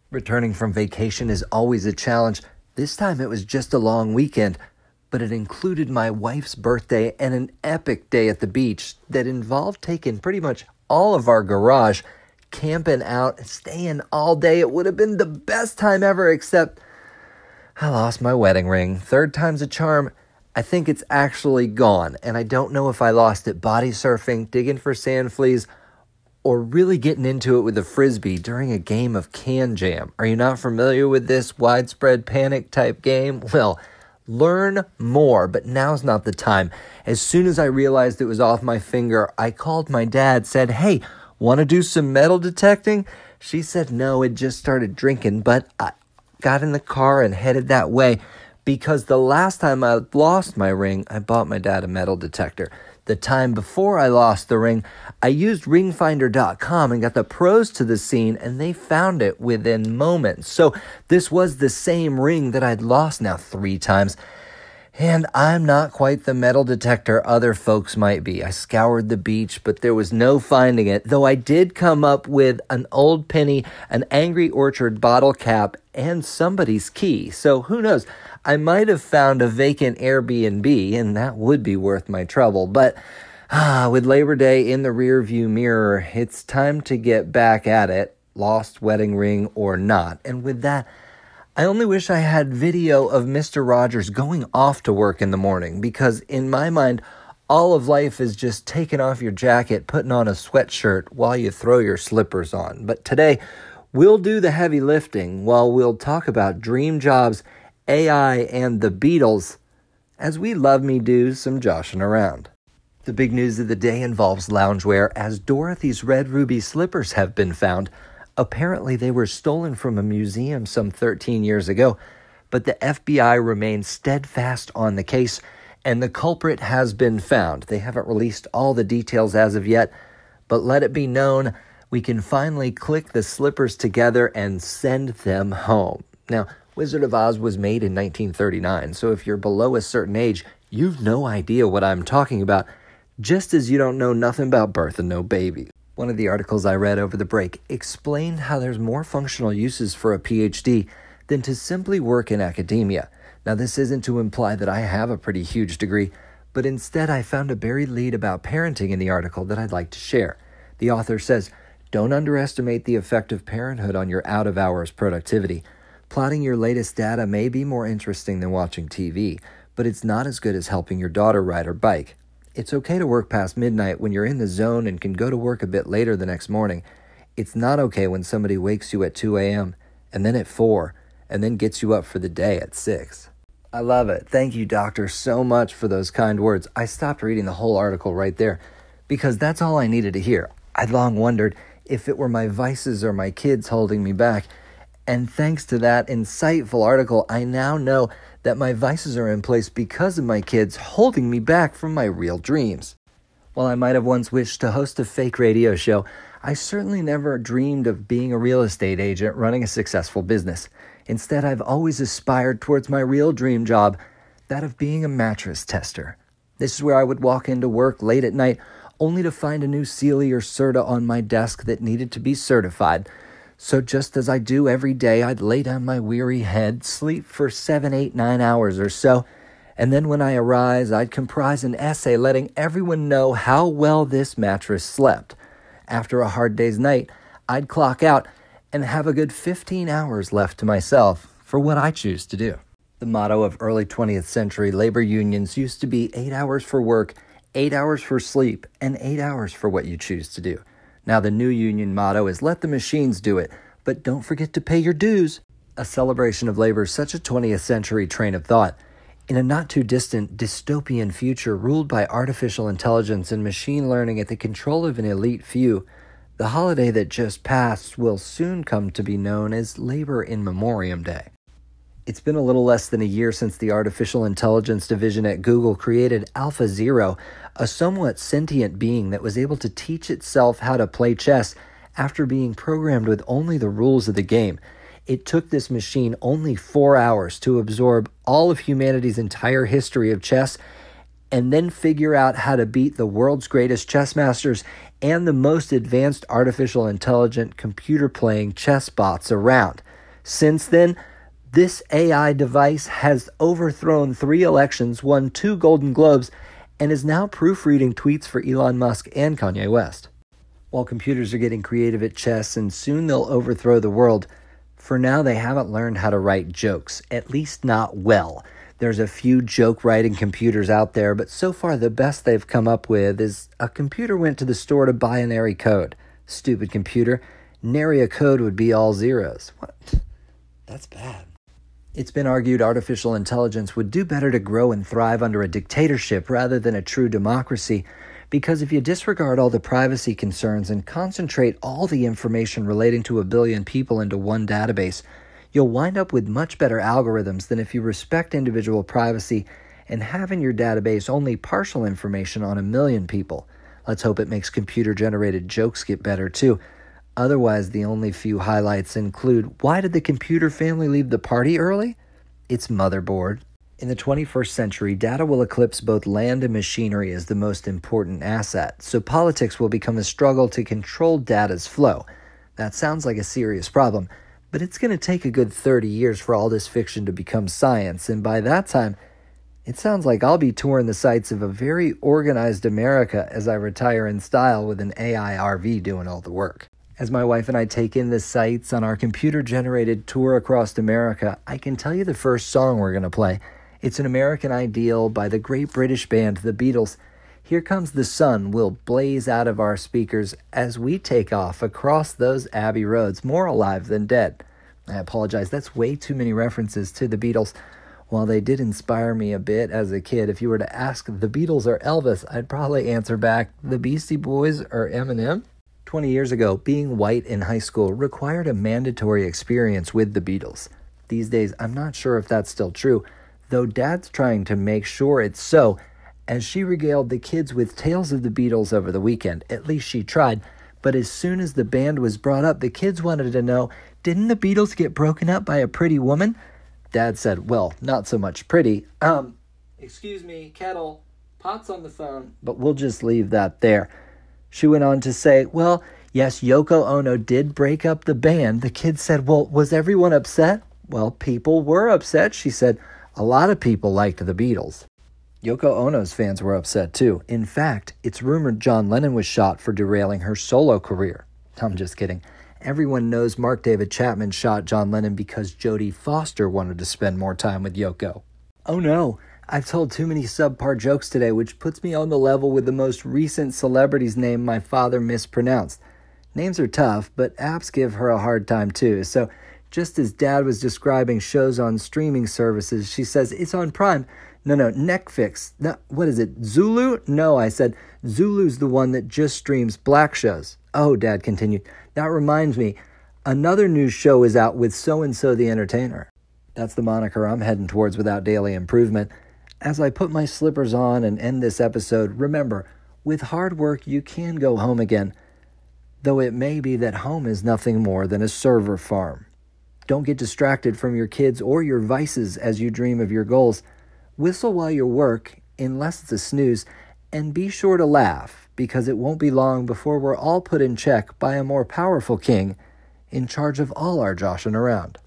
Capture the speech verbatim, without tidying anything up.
Returning from vacation is always a challenge. This time it was just a long weekend, but it included my wife's birthday and an epic day at the beach that involved taking pretty much all of our garage, camping out, and staying all day. It would have been the best time ever, except I lost my wedding ring. Third time's a charm. I think it's actually gone, and I don't know if I lost it body surfing, digging for sand fleas, or really getting into it with a frisbee during a game of Can Jam. Are you not familiar with this widespread panic type game? Well, learn more, but now's not the time. As soon as I realized it was off my finger, I called my dad, said, "Hey, want to do some metal detecting?" She said no, had just started drinking, but I got in the car and headed that way because the last time I lost my ring, I bought my dad a metal detector. The time before I lost the ring, I used ring finder dot com and got the pros to the scene, and they found it within moments. So this was the same ring that I'd lost now three times. And I'm not quite the metal detector other folks might be. I scoured the beach, but there was no finding it, though I did come up with an old penny, an Angry Orchard bottle cap, and somebody's key. So who knows? I might have found a vacant Airbnb, and that would be worth my trouble. But ah, with Labor Day in the rearview mirror, it's time to get back at it, lost wedding ring or not. And with that, I only wish I had video of Mister Rogers going off to work in the morning, because in my mind, all of life is just taking off your jacket, putting on a sweatshirt while you throw your slippers on. But today, we'll do the heavy lifting while we'll talk about dream jobs, A I, and the Beatles, as we love me do some joshing around. The big news of the day involves loungewear, as Dorothy's red ruby slippers have been found. Apparently, they were stolen from a museum some thirteen years ago, but the F B I remains steadfast on the case, and the culprit has been found. They haven't released all the details as of yet, but let it be known, we can finally click the slippers together and send them home. Now, Wizard of Oz was made in nineteen thirty-nine, so if you're below a certain age, you've no idea what I'm talking about, just as you don't know nothing about birth and no baby. One of the articles I read over the break explained how there's more functional uses for a P H D than to simply work in academia. Now, this isn't to imply that I have a pretty huge degree, but instead I found a buried lead about parenting in the article that I'd like to share. The author says, "Don't underestimate the effect of parenthood on your out-of-hours productivity. Plotting your latest data may be more interesting than watching T V, but it's not as good as helping your daughter ride her bike. It's okay to work past midnight when you're in the zone and can go to work a bit later the next morning. It's not okay when somebody wakes you at two a.m. and then at four and then gets you up for the day at six. I love it. Thank you, doctor, so much for those kind words. I stopped reading the whole article right there because that's all I needed to hear. I'd long wondered if it were my vices or my kids holding me back. And thanks to that insightful article, I now know that my vices are in place because of my kids holding me back from my real dreams. While I might have once wished to host a fake radio show, I certainly never dreamed of being a real estate agent running a successful business. Instead, I've always aspired towards my real dream job, that of being a mattress tester. This is where I would walk into work late at night, only to find a new Sealy or Serta on my desk that needed to be certified. So just as I do every day, I'd lay down my weary head, sleep for seven, eight, nine hours or so, and then when I arise, I'd comprise an essay letting everyone know how well this mattress slept. After a hard day's night, I'd clock out and have a good fifteen hours left to myself for what I choose to do. The motto of early twentieth century labor unions used to be eight hours for work, eight hours for sleep, and eight hours for what you choose to do. Now the new union motto is let the machines do it, but don't forget to pay your dues. A celebration of labor is such a twentieth century train of thought. In a not-too-distant dystopian future ruled by artificial intelligence and machine learning at the control of an elite few, the holiday that just passed will soon come to be known as Labor in Memoriam Day. It's been a little less than a year since the artificial intelligence division at Google created AlphaZero, a somewhat sentient being that was able to teach itself how to play chess after being programmed with only the rules of the game. It took this machine only four hours to absorb all of humanity's entire history of chess and then figure out how to beat the world's greatest chess masters and the most advanced artificial intelligent computer-playing chess bots around. Since then, this A I device has overthrown three elections, won two Golden Globes, and is now proofreading tweets for Elon Musk and Kanye West. While computers are getting creative at chess and soon they'll overthrow the world, for now they haven't learned how to write jokes, at least not well. There's a few joke-writing computers out there, but so far the best they've come up with is a computer went to the store to buy an nary code. Stupid computer. Nary a code would be all zeros. What? That's bad. It's been argued artificial intelligence would do better to grow and thrive under a dictatorship rather than a true democracy, because if you disregard all the privacy concerns and concentrate all the information relating to a billion people into one database, you'll wind up with much better algorithms than if you respect individual privacy and have in your database only partial information on a million people. Let's hope it makes computer-generated jokes get better too. Otherwise, the only few highlights include, why did the computer family leave the party early? It's motherboard. In the twenty-first century, data will eclipse both land and machinery as the most important asset, so politics will become a struggle to control data's flow. That sounds like a serious problem, but it's going to take a good thirty years for all this fiction to become science, and by that time, it sounds like I'll be touring the sights of a very organized America as I retire in style with an A I R V doing all the work. As my wife and I take in the sights on our computer-generated tour across America, I can tell you the first song we're going to play. It's an American Ideal by the great British band The Beatles. Here Comes the Sun will blaze out of our speakers as we take off across those Abbey roads, more alive than dead. I apologize, that's way too many references to The Beatles. While they did inspire me a bit as a kid, if you were to ask The Beatles or Elvis, I'd probably answer back The Beastie Boys or Eminem. Twenty years ago, being white in high school required a mandatory experience with the Beatles. These days, I'm not sure if that's still true, though Dad's trying to make sure it's so, as she regaled the kids with tales of the Beatles over the weekend. At least she tried, but as soon as the band was brought up, the kids wanted to know, didn't the Beatles get broken up by a pretty woman? Dad said, well, not so much pretty. Um, excuse me, kettle, pot's on the phone. But we'll just leave that there. She went on to say, well, yes, Yoko Ono did break up the band. The kids said, well, was everyone upset? Well, people were upset. She said, a lot of people liked the Beatles. Yoko Ono's fans were upset too. In fact, it's rumored John Lennon was shot for derailing her solo career. I'm just kidding. Everyone knows Mark David Chapman shot John Lennon because Jodie Foster wanted to spend more time with Yoko. Oh no, I've told too many subpar jokes today, which puts me on the level with the most recent celebrity's name my father mispronounced. Names are tough, but apps give her a hard time too. So just as Dad was describing shows on streaming services, she says, it's on Prime. No, no, Netflix. No, what is it, Zulu? No, I said, Zulu's the one that just streams black shows. Oh, Dad continued, that reminds me, another new show is out with So-and-so the Entertainer. That's the moniker I'm heading towards without daily improvement. As I put my slippers on and end this episode, remember, with hard work you can go home again, though it may be that home is nothing more than a server farm. Don't get distracted from your kids or your vices as you dream of your goals. Whistle while you work, unless it's a snooze, and be sure to laugh, because it won't be long before we're all put in check by a more powerful king in charge of all our joshing around.